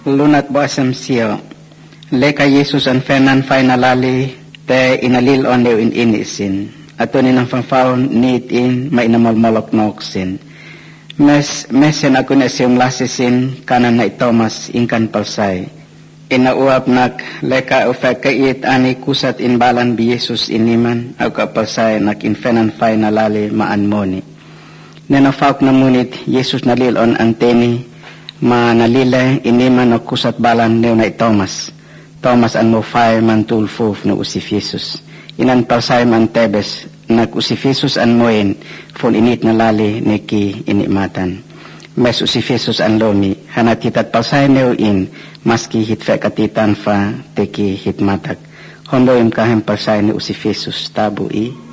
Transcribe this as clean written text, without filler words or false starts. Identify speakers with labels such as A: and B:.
A: Lunat boasem siyo, leka Yesus an fenan finalali te inalil on leo in inisin, ato ni ng fanfaon need in mainamalmalok noksin. Mesen ako na siyong lasisin kanan na Thomas inkan palsay. Inauap nak leka ufek kait ani kusat inbalan bi Yesus iniman au kapalsay nak in fenan finalali maanmoni. Nenafak na munit Yesus nalil on ang teni manalila iniman no kusat balan neo na Thomas. Thomas an mo fire man tulfuf no usif Jesus. Inan palsay man tebes nag usif Jesus an moin fon init na lali neki inimatan. Mes usif Jesus an lomi hanat hitat palsay neo in maski hitfe katitan fa teki hitmatak. Hondo im kahem palsay ni usif Jesus tabu i